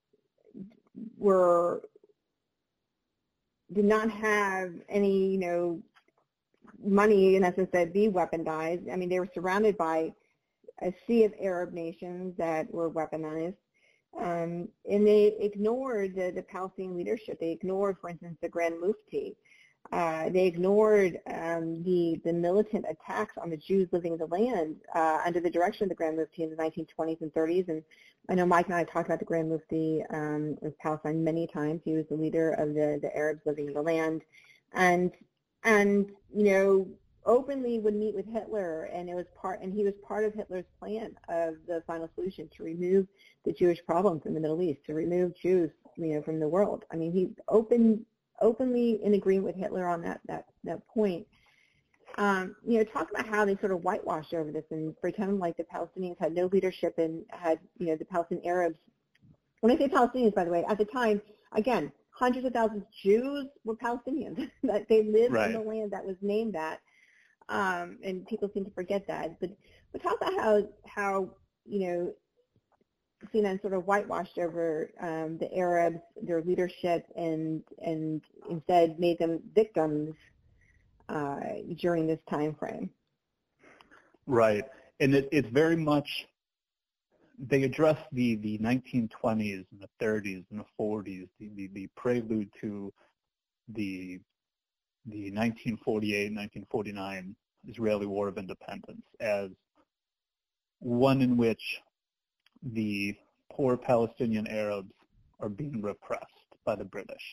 were, did not have any, you know, money, in essence, that be weaponized. I mean, they were surrounded by a sea of Arab nations that were weaponized. Um, and they ignored the, the Palestinian leadership. They ignored, for instance, the Grand Mufti. Uh, they ignored um, the, the militant attacks on the Jews living in the land uh, under the direction of the Grand Mufti in the nineteen twenties and thirties. And I know Mike and I talked about the Grand Mufti um, of Palestine many times. He was the leader of the, the Arabs living in the land. And, and, you know, openly would meet with Hitler, and it was part, and he was part of Hitler's plan of the final solution to remove the Jewish problem from the Middle East, to remove Jews, you know, from the world. I mean, he open, openly in agreement with Hitler on that that that point. Um, you know, talk about how they sort of whitewashed over this and pretend like the Palestinians had no leadership and had, you know, the Palestinian Arabs. When I say Palestinians, by the way, at the time, again, hundreds of thousands of Jews were Palestinians. That they lived right. in the land that was named that. um, and people seem to forget that. But, but talk about how, how you know, C N N sort of whitewashed over um, the Arabs, their leadership, and and instead made them victims uh, during this time frame. Right, and it, it's very much, they address the, the nineteen twenties and the thirties and the forties, the, the, the prelude to the the nineteen forty-eight nineteen forty-nine Israeli War of Independence as one in which the poor Palestinian Arabs are being repressed by the British.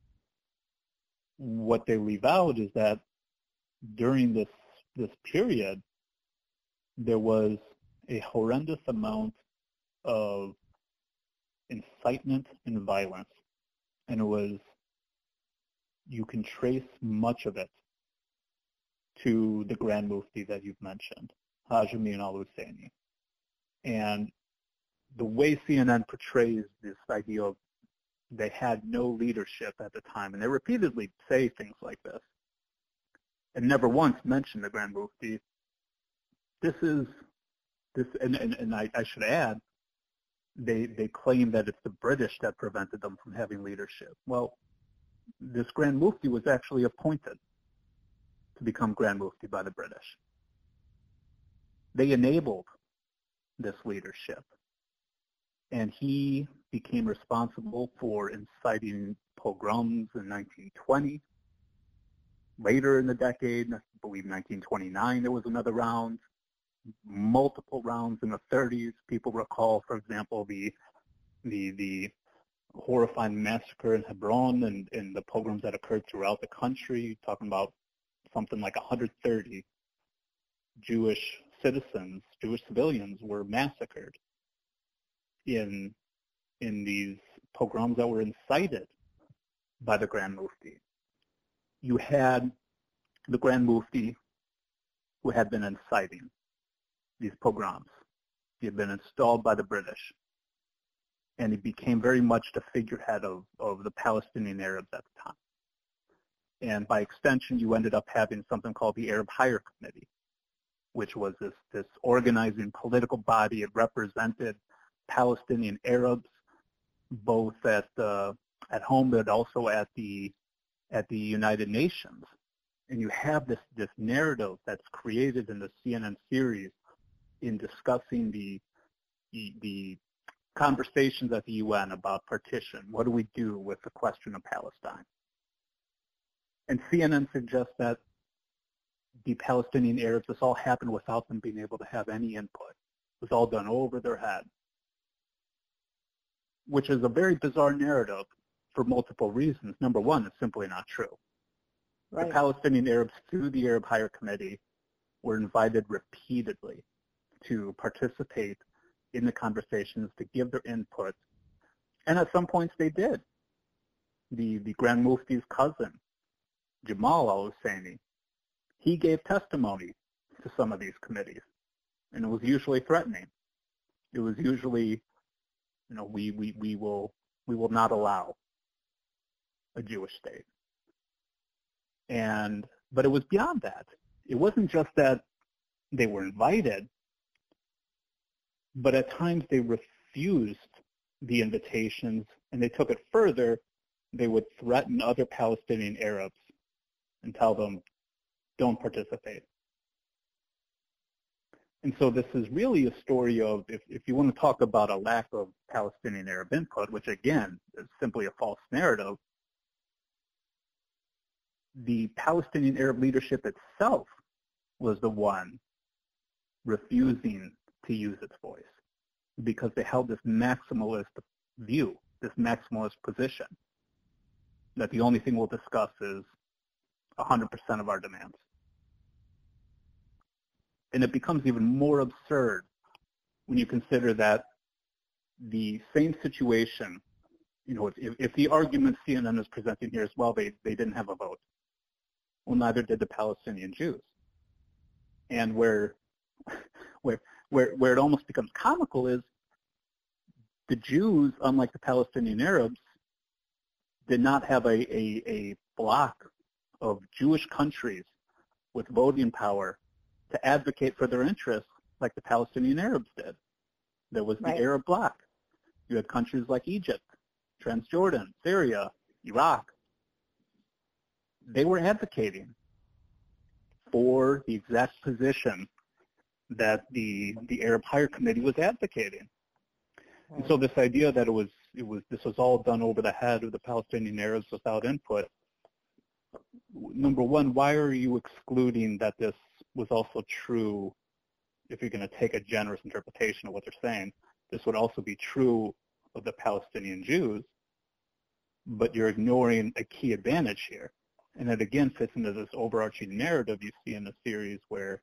What they leave out is that during this this period, there was a horrendous amount of incitement and violence, and it was, you can trace much of it to the Grand Mufti that you've mentioned, Haj Amin al-Husseini. And the way C N N portrays this idea of they had no leadership at the time, and they repeatedly say things like this, and never once mention the Grand Mufti. This is, this, and, and, and I, I should add, they, they claim that it's the British that prevented them from having leadership. Well, this Grand Mufti was actually appointed to become Grand Mufti by the British. They enabled this leadership, and he became responsible for inciting pogroms in nineteen twenty. Later in the decade, I believe nineteen twenty-nine, there was another round, multiple rounds in the thirties. People recall, for example, the the the horrifying massacre in Hebron and, and the pogroms that occurred throughout the country, talking about something like one hundred thirty Jewish citizens, Jewish civilians were massacred in in these pogroms that were incited by the Grand Mufti. You had the Grand Mufti who had been inciting these pogroms. He had been installed by the British, and he became very much the figurehead of, of the Palestinian Arabs at the time. And by extension, you ended up having something called the Arab Higher Committee, which was this, this organizing political body. It represented Palestinian Arabs, both at uh, at home but also at the at the United Nations. And you have this this narrative that's created in the C N N series in discussing the the, the conversations at the U N about partition. What do we do with the question of Palestine? And C N N suggests that the Palestinian Arabs, this all happened without them being able to have any input. It was all done over their head, which is a very bizarre narrative for multiple reasons. Number one, it's simply not true. Right. The Palestinian Arabs, through the Arab Higher Committee, were invited repeatedly to participate in the conversations, to give their input, and at some points they did. The, the Grand Mufti's cousin, Jamal al-Husseini, he gave testimony to some of these committees, and it was usually threatening. It was usually, you know, we, we, we will we will not allow a Jewish state. And but it was beyond that. It wasn't just that they were invited, but at times they refused the invitations, and they took it further. They would threaten other Palestinian Arabs and tell them, don't participate. And so this is really a story of, if, if you want to talk about a lack of Palestinian Arab input, which again is simply a false narrative, the Palestinian Arab leadership itself was the one refusing to use its voice because they held this maximalist view, this maximalist position, that the only thing we'll discuss is one hundred percent of our demands. And it becomes even more absurd when you consider that the same situation, you know, if, if the argument C N N is presenting here as well, they, they didn't have a vote. Well, neither did the Palestinian Jews. And where, where, where, where it almost becomes comical is the Jews, unlike the Palestinian Arabs, did not have a, a, a block of Jewish countries with voting power to advocate for their interests like the Palestinian Arabs did. There was the Right. Arab bloc. You had countries like Egypt, Transjordan, Syria, Iraq. They were advocating for the exact position that the the Arab Higher Committee was advocating. And so this idea that it was it was this was all done over the head of the Palestinian Arabs without input. Number one, why are you excluding that this was also true? If you're going to take a generous interpretation of what they're saying, this would also be true of the Palestinian Jews, but you're ignoring a key advantage here. And it again fits into this overarching narrative you see in the series where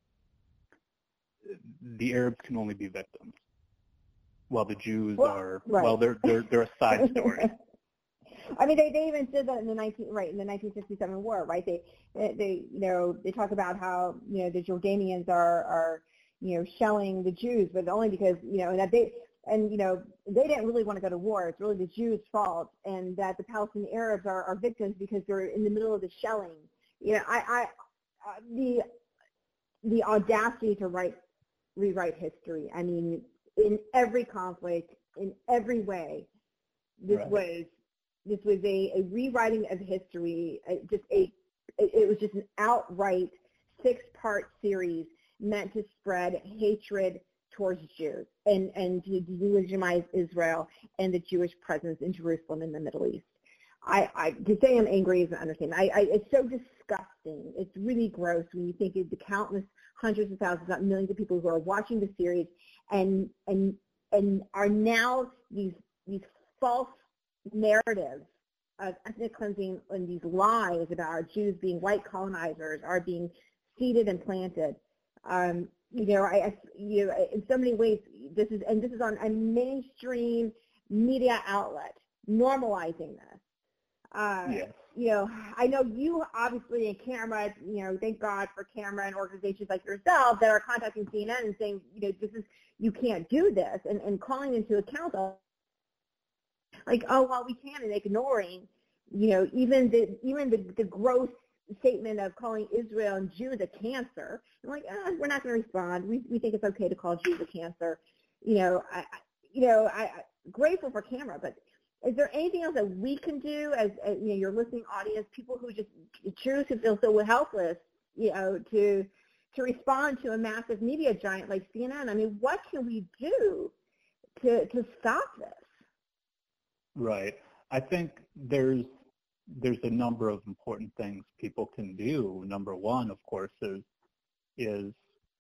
the Arabs can only be victims, while the Jews Well, are, right. well, they're, they're, they're a side story. I mean, they, they even said that in the nineteen right in the nineteen sixty-seven war, right? They they you know they talk about how you know the Jordanians are are you know shelling the Jews, but only because you know that they and you know they didn't really want to go to war. It's really the Jews' fault, and that the Palestinian Arabs are, are victims because they're in the middle of the shelling. You know, I, I uh, the the audacity to write rewrite history. I mean, in every conflict, in every way, this Right. was. This was a, a rewriting of history, uh, just a, it was just an outright six-part series meant to spread hatred towards Jews and, and to delegitimize Israel and the Jewish presence in Jerusalem and the Middle East. I, I to say I'm angry is an understatement. I, I, it's so disgusting. It's really gross when you think of the countless hundreds of thousands, not millions of people who are watching the series and and and are now these these false narratives of ethnic cleansing and these lies about our Jews being white colonizers are being seeded and planted. Um, you know, I, I, you know, in so many ways, this is and this is on a mainstream media outlet normalizing this. Uh, Yes. You know, I know you obviously in camera, you know, thank God for camera and organizations like yourself that are contacting C N N and saying, you know, this is, you can't do this, and, and calling into account like, oh, well, we can, and ignoring, you know, even the even the, the gross statement of calling Israel and Jews a cancer. I'm like, oh, we're not going to respond. We we think it's okay to call Jews a cancer. You know, I, I you know, I, I grateful for camera, but is there anything else that we can do as, as you know, your listening audience, people who just Jews who feel so helpless, you know, to to respond to a massive media giant like C N N? I mean, what can we do to to stop this? Right. I think there's there's a number of important things people can do. Number one, of course, is is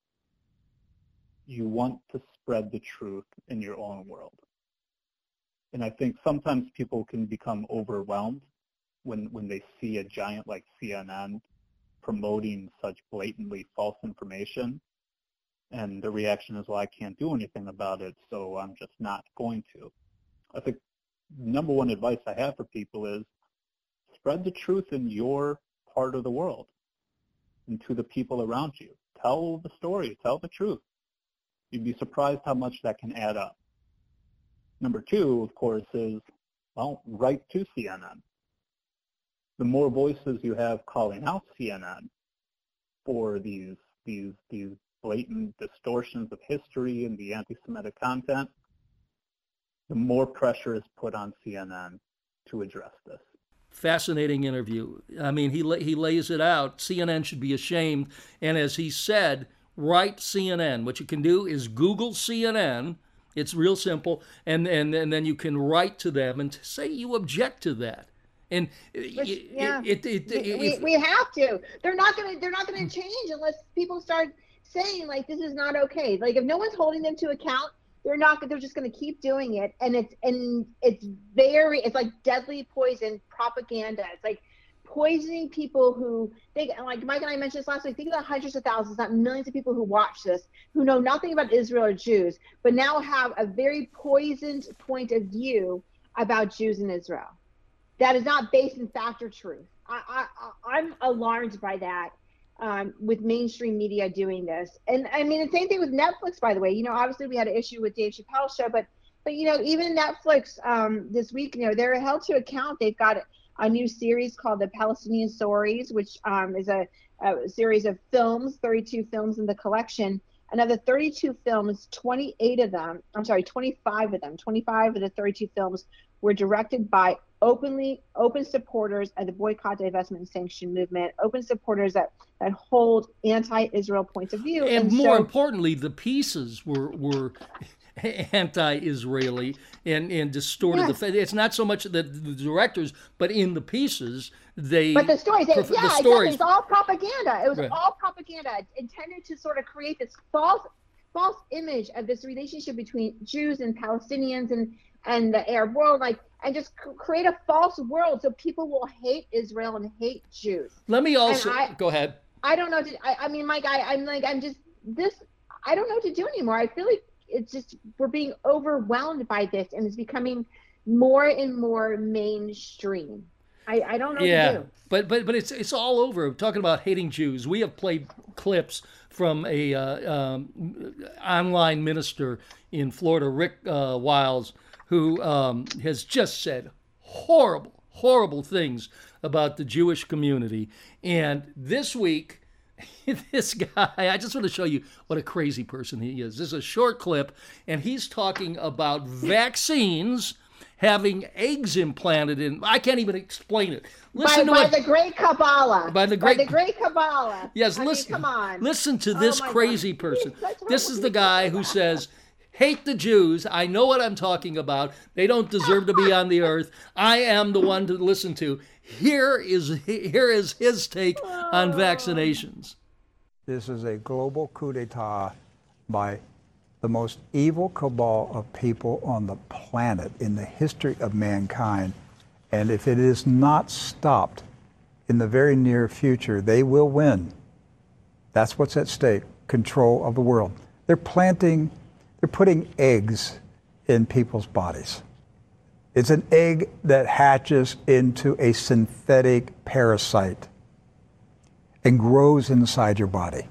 you want to spread the truth in your own world. And I think sometimes people can become overwhelmed when when they see a giant like C N N promoting such blatantly false information. And the reaction is, well, I can't do anything about it, so I'm just not going to. I think number one advice I have for people is spread the truth in your part of the world and to the people around you. Tell the story. Tell the truth. You'd be surprised how much that can add up. Number two, of course, is, well, write to C N N. The more voices you have calling out C N N for these these these blatant distortions of history and the anti-Semitic content, the more pressure is put on C N N to address this. Fascinating interview. I mean, he he lays it out. C N N should be ashamed. And as he said, write C N N. What you can do is Google C N N. It's real simple. And, and, and then you can write to them and say you object to that. And Which, it, yeah, it, it, it, we, if, we have to. They're not gonna. They're not gonna change unless people start saying like this is not okay. Like if no one's holding them to account, they're not. They're just gonna keep doing it, and it's and it's very. It's like deadly poison propaganda. It's like poisoning people who think. Like Mike and I mentioned this last week. Think about hundreds of thousands, not millions of people who watch this, who know nothing about Israel or Jews, but now have a very poisoned point of view about Jews in Israel. That is not based in fact or truth. I, I, I'm alarmed by that um, with mainstream media doing this. And I mean, the same thing with Netflix, by the way. You know, obviously we had an issue with Dave Chappelle's show, but, but you know, even Netflix um, this week, you know, they're held to account. They've got a new series called The Palestinian Stories, which um, is a, a series of films, thirty-two films in the collection. And of the thirty-two films, twenty-eight of them, I'm sorry, twenty-five of them, twenty-five of the thirty-two films were directed by openly open supporters of the boycott, divestment, and sanction movement, open supporters that, that hold anti-Israel points of view. And, and more so, importantly, the pieces were were anti-Israeli and, and distorted yes. the fact. It's not so much the, the directors, but in the pieces, they... But the stories, they, pref- yeah, the exactly. stories, It's all propaganda. It was right. all propaganda intended to sort of create this false false image of this relationship between Jews and Palestinians and, and the Arab world, like, and just c- create a false world so people will hate Israel and hate Jews. Let me also... I, go ahead. I don't know. What to, I, I mean, Mike, I, I'm like, I'm just, this, I don't know what to do anymore. I feel like it's just, we're being overwhelmed by this, and it's becoming more and more mainstream. I, I don't know yeah, what to do. but but but it's it's all over. Talking about hating Jews, we have played clips from a uh, um, online minister in Florida, Rick uh, Wiles, who um, has just said horrible, horrible things about the Jewish community. And this week, this guy, I just want to show you what a crazy person he is. This is a short clip, and he's talking about vaccines having eggs implanted in. I can't even explain it. Listen by, to by what, the great Kabbalah. By the great, by the great Kabbalah. Yes, I listen. mean, come on. Listen to Oh this my crazy God. person. That's This horrible. is the guy who says, "Hate the Jews. I know what I'm talking about. They don't deserve to be on the earth. I am the one to listen to." Here is here is his take on vaccinations. This is a global coup d'etat by the most evil cabal of people on the planet in the history of mankind. And if it is not stopped in the very near future, they will win. That's what's at stake, control of the world. They're planting, they're putting eggs in people's bodies. It's an egg that hatches into a synthetic parasite and grows inside your body.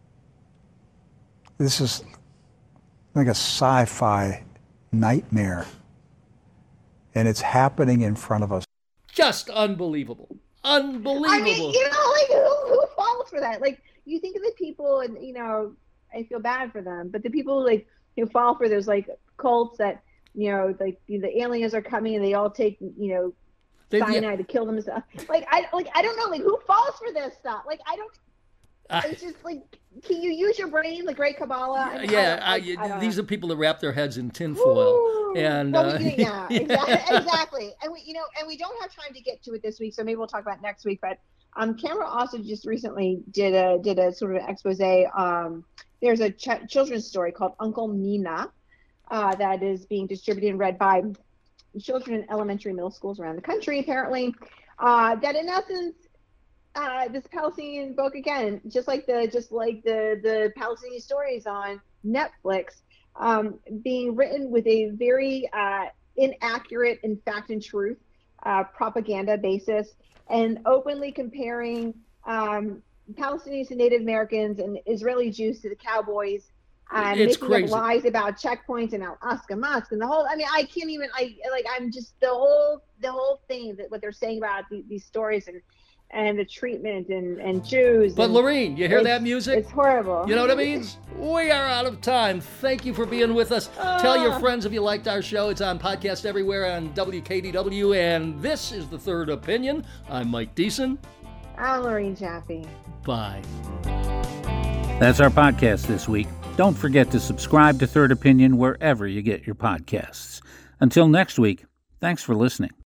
This is like a sci-fi nightmare, and it's happening in front of us. Just unbelievable. Unbelievable. I mean, you know, like, who, who falls for that? Like, you think of the people, and, you know, I feel bad for them, but the people, like, who fall for those, like, cults that, you know, like, the aliens are coming and they all take, you know, They- cyanide yeah. to kill them and stuff. Like, I, like, I don't know, like, who falls for this stuff? Like, I don't, Uh, it's just, like, can you use your brain, the great Kabbalah? I mean, yeah, I I, don't- I- I don't these know. are people that wrap their heads in tinfoil. Woo! And well, uh, we do, yeah, exactly, exactly. And we, you know, and we don't have time to get to it this week, so maybe we'll talk about it next week. But um, Camera also just recently did a did a sort of expose. Um, there's a ch- children's story called Uncle Nina uh, that is being distributed and read by children in elementary, middle schools around the country. Apparently, uh, that in essence. Uh, this Palestinian book again, just like the just like the the Palestinian stories on Netflix, um, being written with a very uh, inaccurate, in fact and truth, uh, propaganda basis, and openly comparing um, Palestinians to Native Americans and Israeli Jews to the cowboys, and It's making crazy. up lies about checkpoints and Al-Aqsa Mosque and the whole. I mean, I can't even. I like. I'm just the whole the whole thing that what they're saying about the, these stories and. and the treatment and, and Jews. But and Lorene, you hear it's- that music? It's horrible. You know what it means? We are out of time. Thank you for being with us. Tell your Ah. friends if you liked our show. It's on podcast everywhere on W K D W. And this is The Third Opinion. I'm Mike Deason. I'm Lorene Jaffe. Bye. That's our podcast this week. Don't forget to subscribe to Third Opinion wherever you get your podcasts. Until next week, thanks for listening.